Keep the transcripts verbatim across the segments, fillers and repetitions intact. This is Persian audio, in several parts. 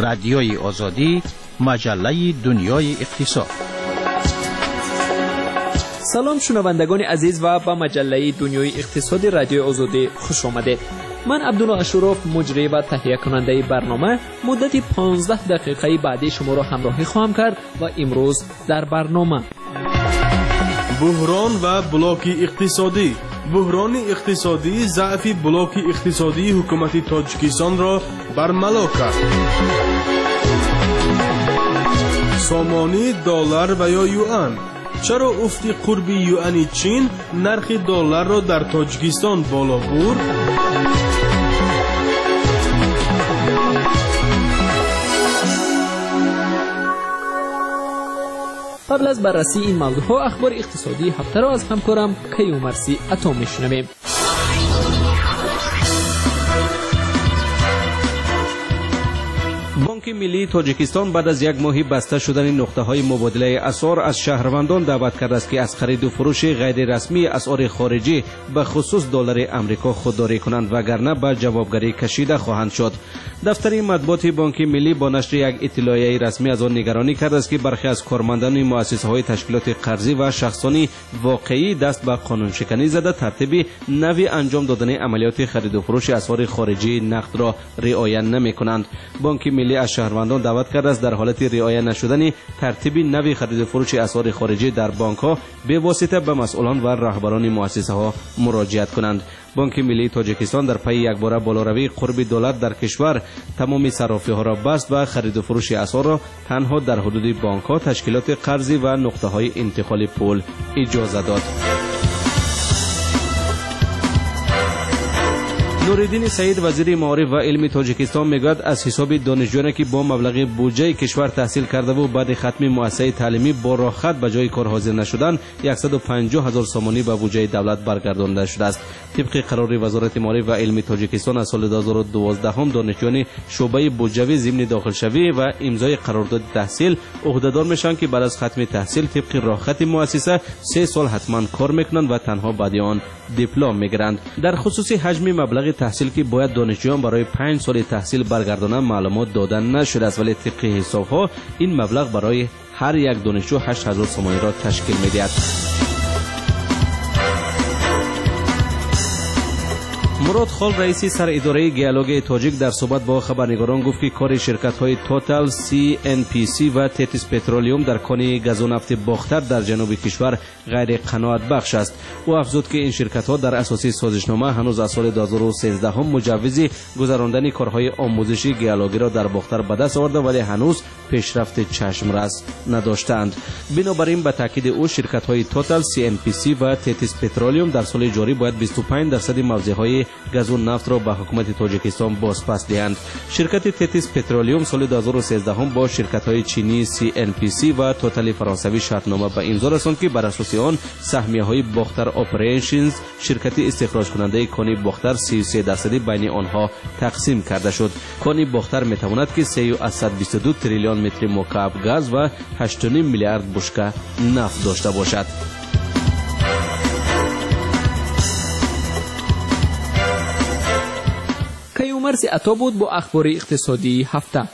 رادیوی آزادی، مجله دنیای اقتصاد. سلام شنوندگان عزیز و به مجله دنیای اقتصاد رادیوی آزادی خوش آمدید. من عبدالله اشراف مجری و تهیه کننده برنامه مدت پانزده دقیقه بعدی شما را همراهی خواهم کرد و امروز در برنامه بحران و بلاک اقتصادی. بحران اقتصادی ضعف بلاک اقتصادی حکومت تاجیکستان را برملا کرد. سامانی دلار و یا یوان. چرا افت قرب یوان چین نرخ دلار را در تاجیکستان بالا برد؟ قبل از بررسی این موضوع ها اخبار اقتصادی هفته را از همکارم کیومرثی عطا میشنویم. بانک ملی تاجیکستان بعد از یک ماه بسته شدن نقطه‌های مبادله اسعار از شهروندان دعوت کرده است که از خرید و فروش غیر رسمی اسعار خارجی به خصوص دلار آمریکا خودداری کنند وگرنه به جوابگری کشیده خواهند شد. دفتر مطبوعات بانک ملی با نشر یک اطلاعیه رسمی از آن نگرانی کرده است که برخی از کارمندان مؤسسه‌های تشکیلات قرضی و شخصانی واقعی دست به قانون شکنی زده ترتیب نوی انجام دادن عملیات خرید و فروش اسعار خارجی نقد را رعایت نمی‌کنند. بانک ملی از شهروندان دعوت کرده است در حالت رعایت نشدن ترتیب نوی خرید و فروش اسعار خارجی در بانک‌ها به واسطه به مسئولان و رهبران مؤسسه‌ها مراجعت کنند. بانک ملی تاجیکستان در پی یک بار بالاروی قرب دولت در کشور تمامی صرافی‌ها را بست و خرید و فروش اسعار را تنها در حدود بانک‌ها، تشکیلات قرضی و نقطه‌های انتقال پول اجازه داد. نوردین سعید وزیر معارف و علم تاجیکستان میگوید از حساب دانشجویانی که با مبلغ بودجه کشور تحصیل کرده و بعد ختم مؤسسه تعلیمی با راحت به جای کار حاضر نشدند صد و پنجاه هزار سامانی به بودجه دولت برگردانده شده است. طبق قرار وزارت معارف و علم تاجیکستان از سال دو هزار و دوازده هم دانشجویان شعبه بودجوی ضمن داخلشوی و امضای قرارداد تحصیل عهدهدار میشن که بعد از ختم تحصیل طبق راحت مؤسسه سه سال حتما کار میکنند و تنها بعد آن دیپلم میگیرند. در خصوص حجم مبلغ تحصیل که باید دانشجویان برای پنج سال تحصیل برگردانند معلومات داده نشده است، ولی طبق حسابها این مبلغ برای هر یک دانشجو هشت هزار سامانی را تشکیل می‌دهد. مراد خال رئیس سر اداره گیالوگ تاجیک در صحبت با خبرنگاران گفت که کار شرکت‌های توتال، سی ان پی سی و تتیس پترولیوم در کان گاز و نفت باختر در جنوب کشور غیر قناعت بخش است. او افزود که این شرکت‌ها در اساس سازشنامه هنوز از سال دو هزار و سیزده هم مجوز گذراندن کارهای آموزشی گیالوگی را در باختر به دست آورده ولی هنوز پیشرفت چشم‌رس نداشتند. بنابراین به تاکید او شرکت‌های توتال، سی ان پی سی و تتیس پترولیوم در سال جاری باید بیست و پنج درصد موضع‌های گاز و نفت را به حکومت تاجیکستان بازپس دهند. شرکت تتیس پترولیوم سال دو هزار و سیزده هم با شرکت‌های چینی سی ان پی سی و توتال فرانسوی شرطنامه به امضا رساند که بر اساس آن سهمیه‌های باختر اپریشنز شرکت استخراج کننده کان باختر سی و سه درصدی بین آنها تقسیم کرده شد. کان باختر می‌تواند که سه و صد و بیست و دو تریلیون متر مکعب گاز و هشت و نیم میلیارد بشکه نفت داشته باشد. کیومرثی عطا بود با اخبار اقتصادی هفته.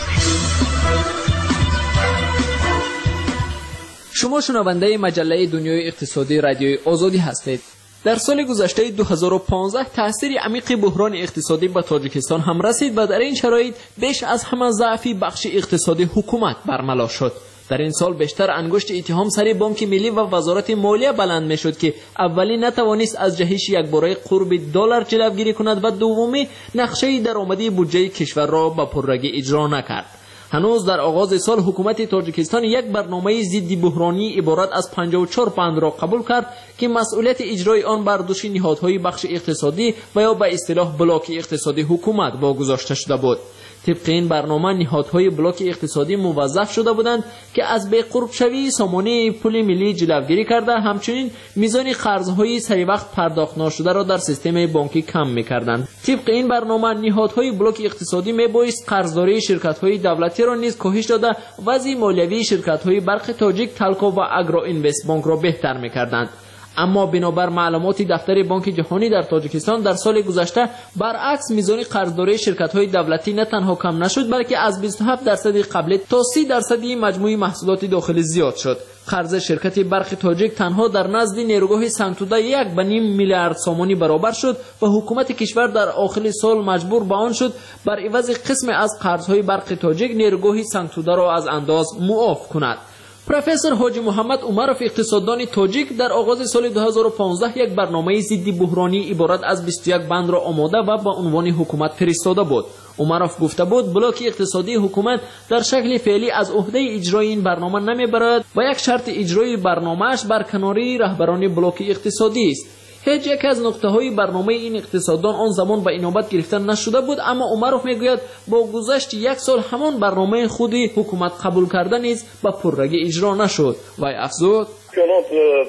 شما شنونده مجله دنیای اقتصادی رادیوی آزادی هستید. در سال گذشته دو هزار و پانزده تاثیر عمیق بحران اقتصادی به تاجیکستان هم رسید و در این شرایط بیش از همه ضعف بخش اقتصادی حکومت برملا شد. در این سال بیشتر انگشت اتهام سر بانک ملی و وزارت مالیه بلند می شد که اولی نتوانست از جهش یکباره قرب دلار جلوگیری کند و دومی نقشه درآمدی بودجه کشور را به پررگی اجرا نکرد. هنوز در آغاز سال حکومت تاجیکستان یک برنامه ضد بحرانی عبارت از پنجاه و چهار بند را قبول کرد که مسئولیت اجرای آن بر دوش نهادهای بخش اقتصادی و یا به اصطلاح بلاک اقتصادی حکومت واگذاشته شده بود. طبق این برنامه نهادهای بلاک اقتصادی موظف شده بودند که از بی قرب شوی سامانه پول ملی جلوگیری کرده، همچنین میزان قرضهای سری وقت پرداخت نشده را در سیستم بانکی کم میکردند. طبق این برنامه نهادهای بلاک اقتصادی میبایست قرضداری شرکت‌های دولتی را نیز کاهش داده وضع مالیوی شرکت‌های برق تاجیک، تلکو و اگرو اینوست بانک را بهتر میکردند. اما بنابر معلومات دفتر بانک جهانی در تاجیکستان در سال گذشته برعکس میزان قرضداری شرکت‌های دولتی نه تنها کم نشد بلکه از بیست و هفت درصد قبل تا سی درصد مجموع محصولات داخلی زیاد شد. قرض شرکت برق تاجیک تنها در نزد نیروگاه سنگ‌توده یک و نیم میلیارد سامانی برابر شد و حکومت کشور در آخر سال مجبور به آن شد بر عوض قسم از قرض‌های برق تاجیک نیروگاه سنگ‌توده را از انداز معاف کند. پروفسور حاجی محمد عمرов اقتصاددان تاجیک در آغاز سال دو هزار و پانزده یک برنامه ضد بحرانی عبارت از بیست و یک بند را آماده و با عنوان حکومت فرستاده بود. عمرов گفته بود بلاک اقتصادی حکومت در شکل فعلی از عهده اجرای این برنامه نمیبرد و یک شرط اجرای برنامه‌اش برکناری رهبران بلاک اقتصادی است. هیچ یک از نقطه های برنامه این اقتصاددان آن زمان به اینابت گرفته نشده بود، اما عمرов میگوید با گذشت یک سال همان برنامه خودی حکومت قبول کرده نیز به پررگی اجرا نشد. وی افزود کنات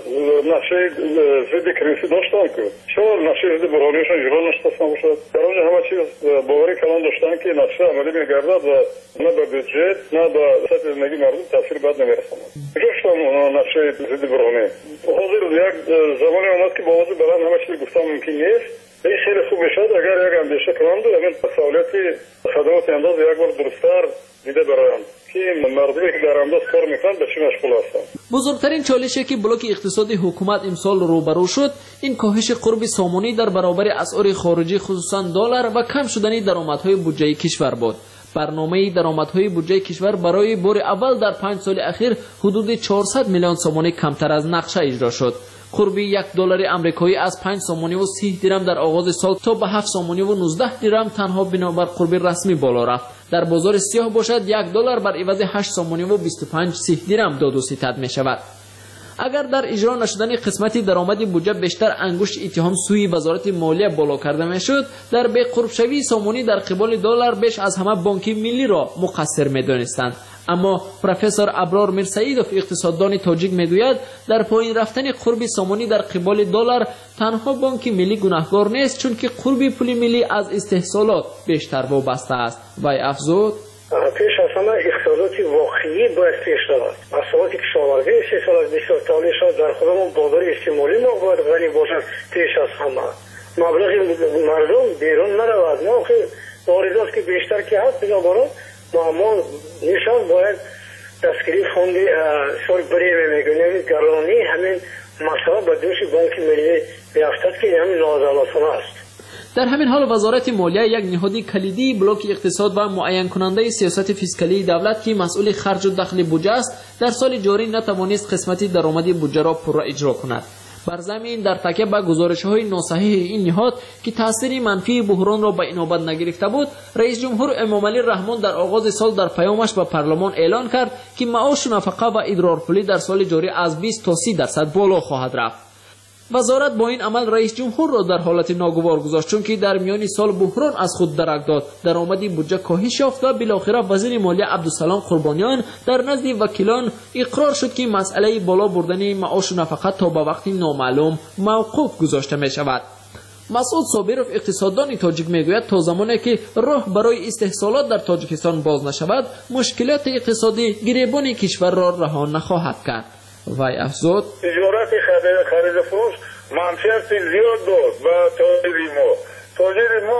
نقشه ضد کریسی داشتن که چرا نقشه ضد بحرانیشان اجرا نشده باشد؟ در آنجا همه چیز باوری کلان داشتن که نقشه عملی میگردد و نه به بودجت نه به سطح زندگی مردم تاثیر بد نمیرساند. گفتم نقشه ضد بحرانی حاضر یک زمانی آمد که با آواز بلند همه چیز گفتن ممکن نیست. این خیلی خوب میشد اگر یک اندیشه کنند و همین سهولت خدمات انداز یک بار درست‌تر دیده برایند که مردمی که در انداز کار میکنند به چی مشغول هستند. بزرگترین چالشی که بلاک اقتصادی حکومت امسال روبرو شد این کاهش قرب سامانی در برابر اسعار خارجی خصوصا دلار و کم شدن درآمدهای بودجه کشور بود. برنامه درآمدهای بودجه کشور برای بار اول در پنج سال اخیر حدود چهارصد میلیون سامانی کمتر از نقشه اجرا شد. قربی یک دلار آمریکایی از پنج سامانی و سی درم در آغاز سال تا به هفت سامانی و نوزده درم تنها بنابر قربی رسمی بالا رفت. در بازار سیاه باشد یک دلار بر عوض هشت سامانی و بیست و پنج درم داد و ستد می شود. اگر در اجرا نشدن قسمتی درآمد بودجه بیشتر انگشت اتهام سوی وزارت مالیه بالا کرده میشد، در بی قرب شوی سامانی در قبال دلار بیش از همه بانک ملی را مقصر میدانستند. اما پروفسور ابرار میرسعیدوف اقتصاددان تاجیک میگوید در پایین رفتن قرب سامانی در قبال دلار تنها بانک ملی گناهکار نیست، چون که قرب پول ملی از استحصالات بیشتر وابسته است. وی افزود پیش از همه اقتصادات واقعی باید پیش رود. محصولات کشاورزی استحصالات بسیار تولید شد در خودمون بازار استعمالی ما باید غنی باشد. پیش از همه مبلغ مردم بیرون نرود، ما که واردات که بیشتر که هست بنابراین ما نشان باید دستگیری فوند سال بری میگونیم گرانی همین مسئله به دوش بانک ملی بیافتد که همین نازالاسانه است. در همین حال وزارت مالیه یک نهادی کلیدی بلاک اقتصاد و معین کننده سیاست فیسکالی دولت که مسئول خرج و دخل بودجه است در سال جاری نتوانست قسمتی درآمدی بودجه را پورا اجرا کند. بر زمین در تکیه به گزارش‌های ناصحیح این نهاد که تاثیر منفی بحران را به اینابت نگرفته بود، رئیس جمهور امامعلی رحمان در آغاز سال در پیامش به پارلمان اعلان کرد که معاش و نفقه و ادرارپولی در سال جاری از بیست تا سی درصد بالا خواهد رفت. وزارت با این عمل رئیس جمهور را در حالت ناگوار گذاشت، چون که در میان سال بحران از خود درک داد. درآمد بودجه کاهش یافت و بالاخره وزیر مالیه عبدالسلام قربانیان در نزد وکیلان اقرار شد که مسئله بالا بردن معاش و نفقه تا به وقتی نامعلوم موقوف گذاشته می شود. مسعود صابرов اقتصاددان تاجیک میگوید تا زمانی که راه برای استحصالات در تاجیکستان باز نشود مشکلات اقتصادی گریبان کشور را رها نخواهد کرد. وی افزود تجارت خرید فروش منفیت زیاد داد و تاجر ما تاجر ما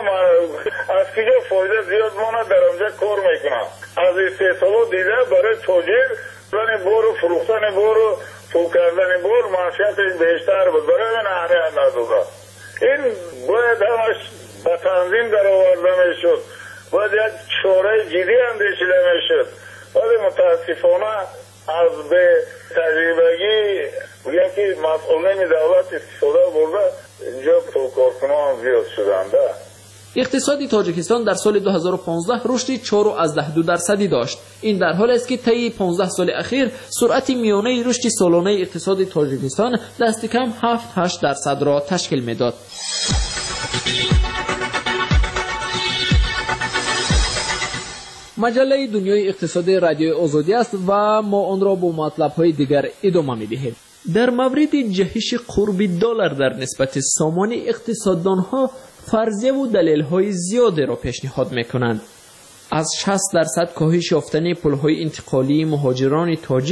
از کجا فایده زیاد ماند در آنجا کار میکنم. از استحصالات دیده برای تاجر زن بار و فروختن بار و پول کردن بار منفیت بیشتر بود، برای من اهمیت نداده. این باید همش به تنظیم در آورده میشد، باید یک چاره جدی اندیشیده میشد، ولی متاسفانه از به تجربگی یکی مسئولین دولت استفاده برده اینجا کارکنان زیاد شدنده. اقتصادی تاجیکستان در سال دو هزار و پانزده رشد چهار و دو درصدی داشت. این در حالی است که طی پانزده سال اخیر سرعت میانه رشد سالانه اقتصاد تاجیکستان دست کم هفت تا هشت درصد را تشکیل میداد. مجله دنیای اقتصاد رادیوی آزادی است و ما آن را با مطلب‌های دیگر ادامه می‌دهیم. در مورد جهش قرب دلار در نسبت سامانی اقتصاددان‌ها فرضیه و دلیل‌های زیادی را پیشنهاد می‌کنند. از شصت درصد کاهش یافتن پول‌های انتقالی مهاجران تاجیک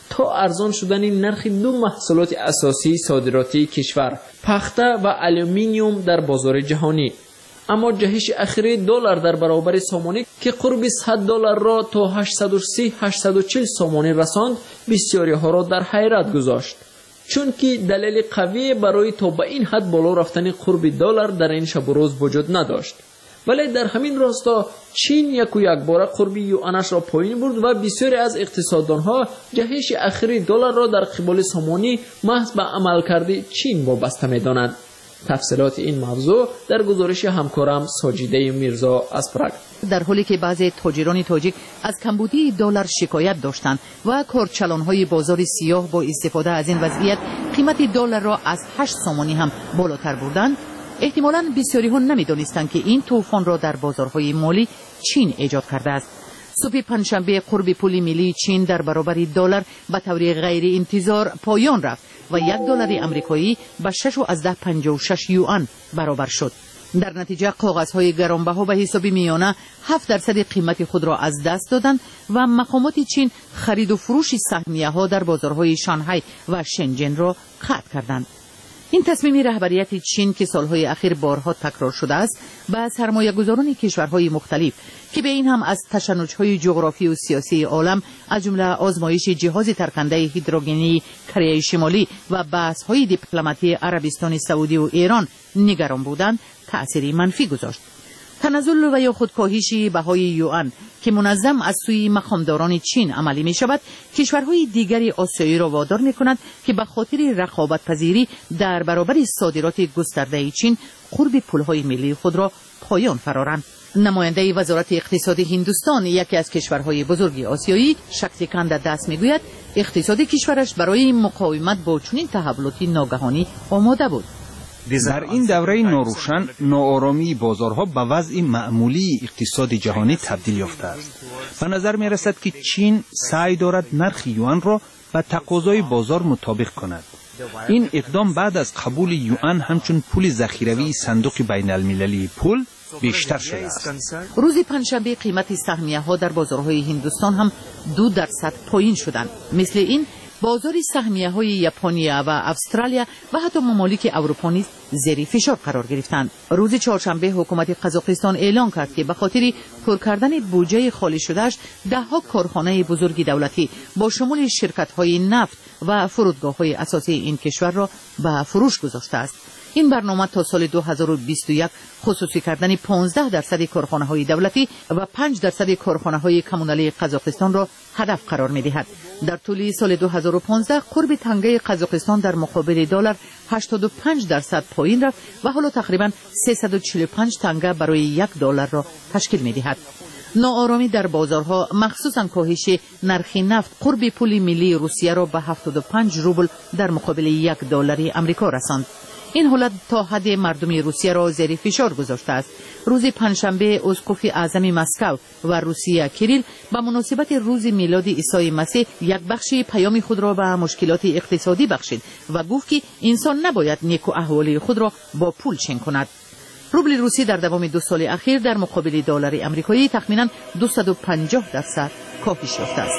تا ارزان شدن نرخ دو محصولات اساسی صادراتی کشور، پخته و آلومینیوم در بازار جهانی. اما جهش اخیر دلار در برابر سامانه که قرب صد دلار را تا هشتصد و سی تا هشتصد و چهل سامانه رساند، بسیاری ها را در حیرت گذاشت، چون که دلیل قوی برای تا به این حد بالا رفتن قرب دلار در این شب و روز وجود نداشت. ولی در همین راستا چین یک و یک بار قرب یوانش را پایین برد و بسیاری از اقتصاددانها جهش اخیر دلار را در قبال سامانی محض به عملکرد چین وابسته می‌دانند. تفصیلات این موضوع در گزارش همکارم ساجیده میرزا از پراگ. در حالی که بعضی تاجران تاجیک از کمبودی دلار شکایت داشتند و کارچلان‌های بازار سیاه با استفاده از این وضعیت قیمت دلار را از هشت سامانی هم بالاتر بردند، احتمالاً بسیاری ها نمی‌دانستند که این طوفان را در بازارهای مالی چین ایجاد کرده است. صبح پنجشنبه قرب پول ملی چین در برابر دلار به طور غیر انتظار پایان رفت و یک دلار آمریکایی به شش و از پنجاه و شش یوان برابر شد. در نتیجه کاغذهای گرانبها به حساب میانه هفت درصد قیمت خود را از دست دادند و مقامات چین خرید و فروش سهمیه ها در بازارهای شانگهای و شنجن را قطع کردند. این تصمیم رهبریت چین که سالهای اخیر بارها تکرار شده است به سرمایه‌گذاران کشورهای مختلف که به این هم از تشنج‌های جغرافی و سیاسی عالم از جمله آزمایش جهاز ترکنده هیدروژنی کره شمالی و بحث‌های دیپلماتی عربستان سعودی و ایران نگران بودند تأثیری منفی گذاشت. تنزل و یا خودکاهش بهای یوان که منظم از سوی مقامداران چین عملی می شود، کشورهای دیگری آسیایی را وادار می کند که به خاطر رقابت پذیری در برابر صادرات گسترده چین قرب پولهای ملی خود را پایان فرارند. نماینده وزارت اقتصاد هندوستان، یکی از کشورهای بزرگ آسیایی، شکتیکاند دست می گوید اقتصاد کشورش برای مقاومت با چنین تحولات ناگهانی آماده بود. در این دوره ناروشن ناآرامی بازارها به وضع معمولی اقتصاد جهانی تبدیل یافته است. به نظر می رسد که چین سعی دارد نرخ یوان را به تقاضای بازار مطابق کند. این اقدام بعد از قبول یوان همچون پول ذخیروی صندوق بین المللی پول بیشتر شده است. روز پنجشنبه قیمت سهمیه ها در بازارهای هندوستان هم دو درصد پایین شدند. مثل این بازار سهمیه های ژاپنیا و استرالیا و حتی ممالک اروپا نیز زیر فشار قرار گرفتند. روز چهارشنبه حکومت قزاقستان اعلام کرد که به خاطر پر کردن بودجه خالی شدهش ده ها کارخانه بزرگ دولتی با شمول شرکت های نفت و فرودگاه های اساسی این کشور را به فروش گذاشته است. این برنامه تا سال دو هزار و بیست و یک خصوصی کردن پانزده درصد کارخانه های دولتی و پنج درصد کارخانه های کمونالی قزاقستان را هدف قرار می دهد. در طول سال دو هزار و پانزده قرب تنگه قزاقستان در مقابل دلار هشتاد و پنج درصد پایین رفت و حالا تقریبا سیصد و چهل و پنج تنگه برای یک دلار را تشکیل می دهد. ناآرامی در بازارها مخصوصاً کاهش نرخ نفت قرب پول ملی روسیه را به هفتاد و پنج روبل در مقابل یک دلار آمریکا رساند. این حالت تا حد مردم روسیه را زیر فشار گذاشته است. روز پنجشنبه اسقف اعظم مسکو و روسیه کریل به مناسبت روز میلاد عیسی مسیح یک بخش پیام خود را به مشکلات اقتصادی بخشید و گفت که انسان نباید نیک و احوالی خود را با پول چین کند. روبل روسی در دوام دو سال اخیر در مقابل دلار آمریکایی تخمیناً دویست و پنجاه درصد کاهش یافته است.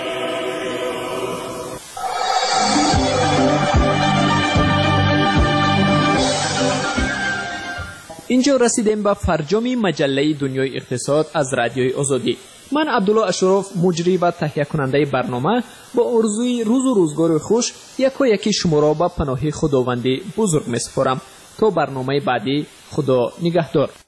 اینجا رسیدیم به فرجام مجله دنیای اقتصاد از رادیوی آزادی. من عبدالله اشرف، مجری و تهیه کننده برنامه، با آرزوی روز و روزگار خوش یکا یکی شما را به پناه خداوند بزرگ می‌سپارم. تا برنامه بعدی، خدا نگهدار.